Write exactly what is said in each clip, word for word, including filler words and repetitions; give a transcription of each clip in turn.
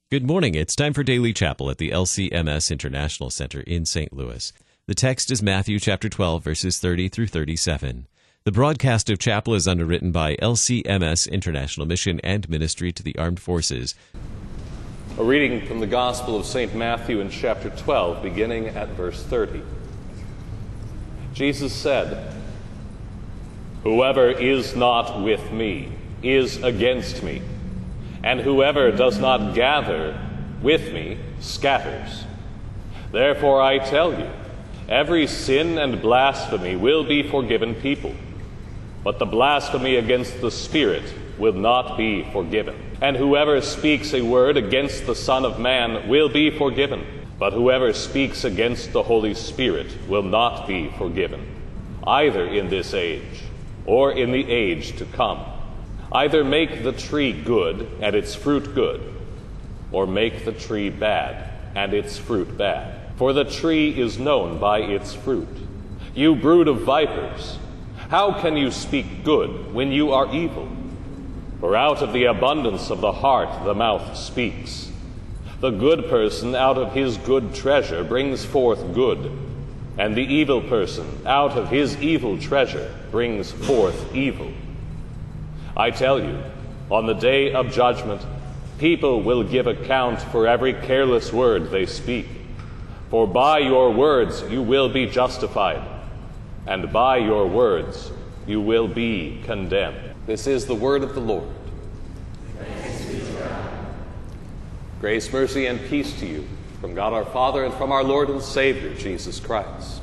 Good morning. It's time for Daily Chapel at the L C M S International Center in Saint Louis. The text is Matthew chapter twelve, verses thirty through thirty-seven. The broadcast of chapel is underwritten by L C M S International Mission and Ministry to the Armed Forces. A reading from the Gospel of Saint Matthew in chapter twelve, beginning at verse thirty. Jesus said, "Whoever is not with me is against me, and whoever does not gather with me scatters. Therefore I tell you, every sin and blasphemy will be forgiven people, but the blasphemy against the Spirit will not be forgiven. And whoever speaks a word against the Son of Man will be forgiven, but whoever speaks against the Holy Spirit will not be forgiven, either in this age or in the age to come. Either make the tree good and its fruit good, or make the tree bad and its fruit bad. For the tree is known by its fruit. You brood of vipers, how can you speak good when you are evil? For out of the abundance of the heart the mouth speaks. The good person out of his good treasure brings forth good, and the evil person out of his evil treasure brings forth evil. I tell you, on the day of judgment, people will give account for every careless word they speak. For by your words you will be justified, and by your words you will be condemned." This is the word of the Lord. Thanks be to God. Grace, mercy, and peace to you from God our Father and from our Lord and Savior, Jesus Christ.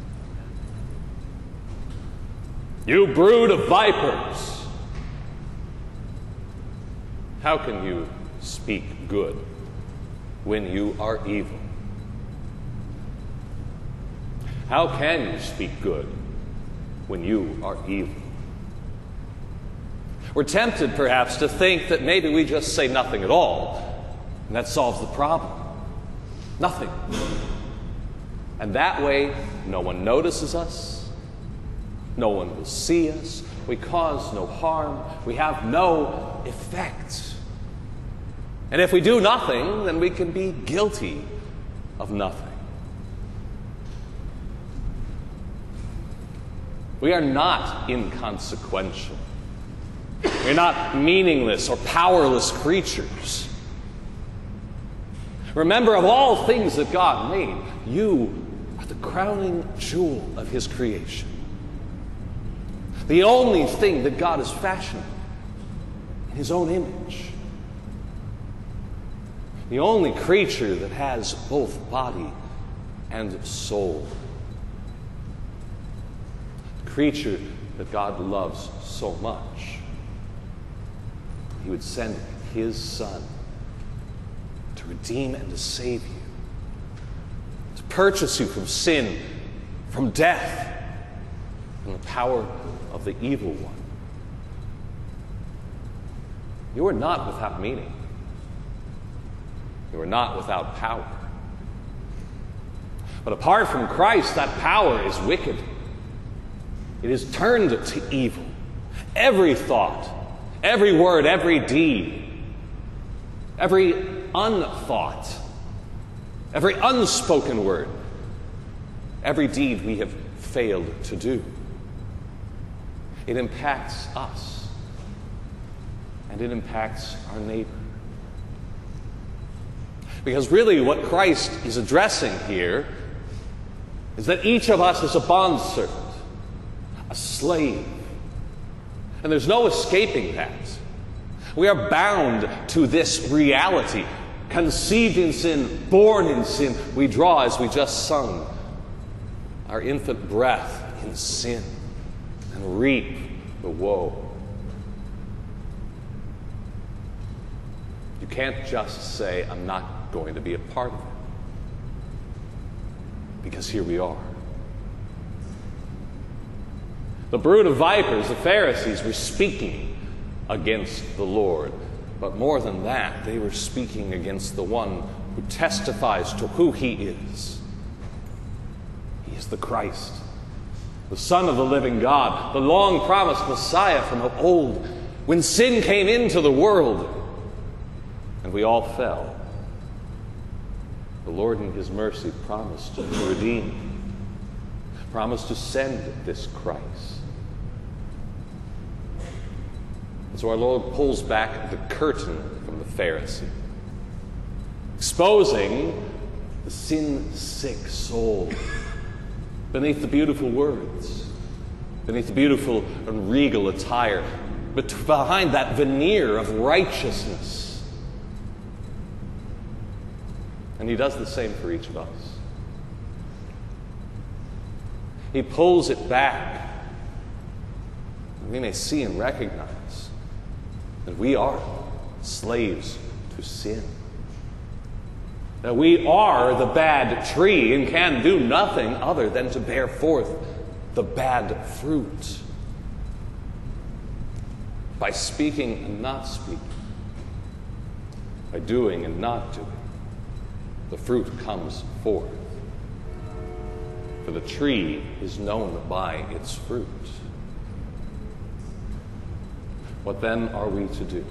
You brood of vipers! How can you speak good when you are evil? How can you speak good when you are evil? We're tempted, perhaps, to think that maybe we just say nothing at all, and that solves the problem. Nothing. And that way, no one notices us, no one will see us, we cause no harm, we have no effect. And if we do nothing, then we can be guilty of nothing. We are not inconsequential. We're not meaningless or powerless creatures. Remember, of all things that God made, you are the crowning jewel of His creation. The only thing that God has fashioned in His own image. The only creature that has both body and soul. The creature that God loves so much, He would send His Son to redeem and to save you, to purchase you from sin, from death, from the power of the evil one. You are not without meaning. You are not without power. But apart from Christ, that power is wicked. It is turned to evil. Every thought, every word, every deed, every unthought, every unspoken word, every deed we have failed to do. It impacts us, and it impacts our neighbor. Because really what Christ is addressing here is that each of us is a bondservant, a slave. And there's no escaping that. We are bound to this reality. Conceived in sin, born in sin, we draw, as we just sung, our infant breath in sin and reap the woe. You can't just say, "I'm not going to be a part of it." Because here we are. The brood of vipers, the Pharisees, were speaking against the Lord. But more than that, they were speaking against the one who testifies to who He is. He is the Christ, the Son of the living God, the long-promised Messiah from of old. When sin came into the world and we all fell, The Lord in his mercy promised to redeem, promised to send this Christ. And so our Lord pulls back the curtain from the Pharisee, exposing the sin-sick soul beneath the beautiful words, beneath the beautiful and regal attire, but behind that veneer of righteousness. And he does the same for each of us. He pulls it back, and we may see and recognize that we are slaves to sin. That we are the bad tree and can do nothing other than to bear forth the bad fruit. By speaking and not speaking, by doing and not doing, the fruit comes forth. For the tree is known by its fruit. What then are we to do?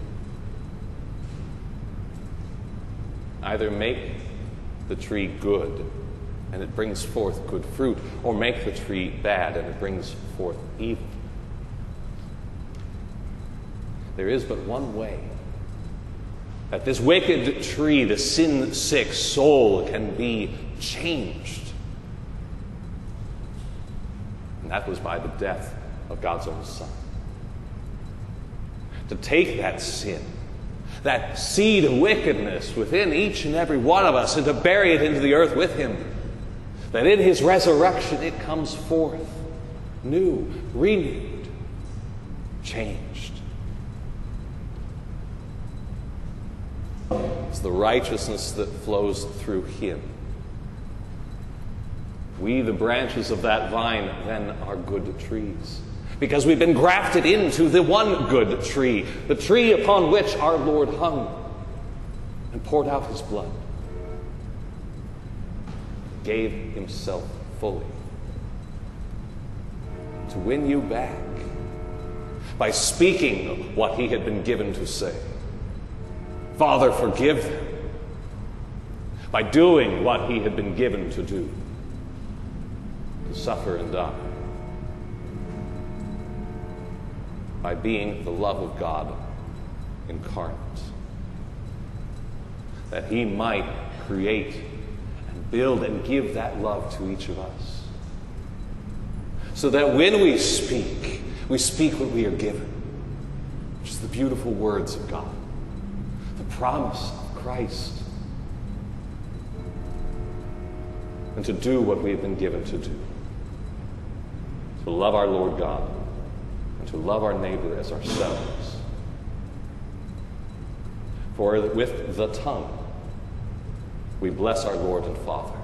Either make the tree good and it brings forth good fruit, or make the tree bad and it brings forth evil. There is but one way that this wicked tree, the sin-sick soul, can be changed. And that was by the death of God's own Son. To take that sin, that seed of wickedness within each and every one of us, and to bury it into the earth with him, that in his resurrection it comes forth new, renewed, changed. It's the righteousness that flows through him. We, the branches of that vine, then are good trees, because we've been grafted into the one good tree, the tree upon which our Lord hung and poured out his blood, gave himself fully to win you back by speaking what he had been given to say. Father, forgive them, by doing what he had been given to do, to suffer and die, by being the love of God incarnate, that he might create and build and give that love to each of us, so that when we speak, we speak what we are given, which is the beautiful words of God, the promise of Christ, and to do what we have been given to do, to love our Lord God and to love our neighbor as ourselves. For with the tongue we bless our Lord and Father,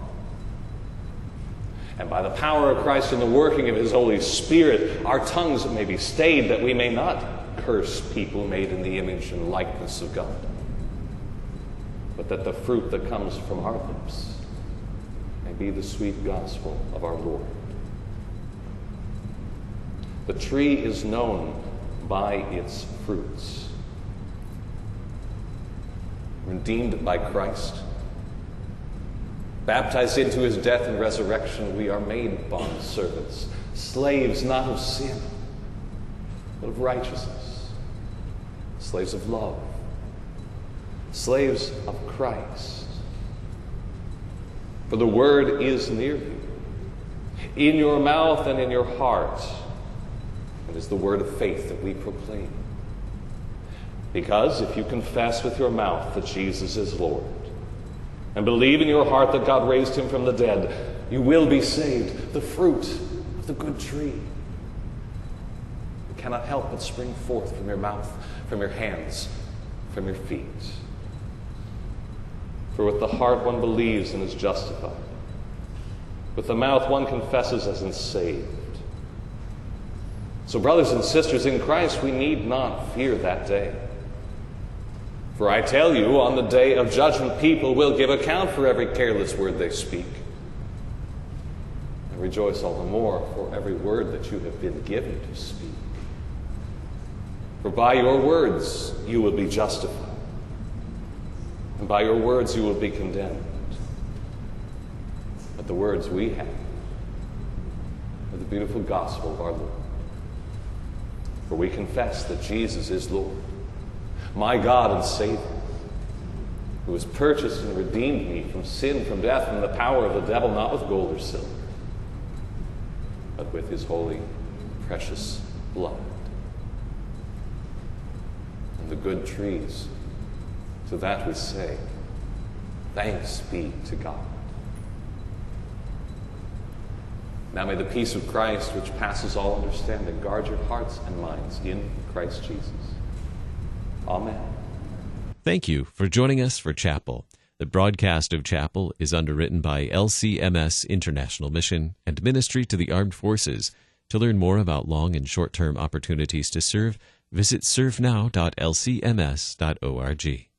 and by the power of Christ and the working of his Holy Spirit, our tongues may be stayed, that we may not curse people made in the image and likeness of God, but that the fruit that comes from our lips may be the sweet gospel of our Lord. The tree is known by its fruits. Redeemed by Christ, baptized into his death and resurrection, we are made bond servants, slaves not of sin, but of righteousness, slaves of love, slaves of Christ. For the word is near you, in your mouth and in your heart. It is the word of faith that we proclaim. Because if you confess with your mouth that Jesus is Lord, and believe in your heart that God raised him from the dead, you will be saved. The fruit of the good tree, it cannot help but spring forth from your mouth, from your hands, from your feet. For with the heart one believes and is justified. With the mouth one confesses as is saved. So, brothers and sisters in Christ, we need not fear that day. For I tell you, on the day of judgment, people will give account for every careless word they speak. And rejoice all the more for every word that you have been given to speak. For by your words you will be justified, and by your words you will be condemned. the words we have of the beautiful gospel of our Lord. For we confess that Jesus is Lord, my God and Savior, who has purchased and redeemed me from sin, from death, and the power of the devil, not with gold or silver, but with his holy, precious blood. And the good trees, to that we say, thanks be to God. Now may the peace of Christ, which passes all understanding, guard your hearts and minds in Christ Jesus. Amen. Thank you for joining us for Chapel. The broadcast of Chapel is underwritten by L C M S International Mission and Ministry to the Armed Forces. To learn more about long and short-term opportunities to serve, visit serve now dot l c m s dot org.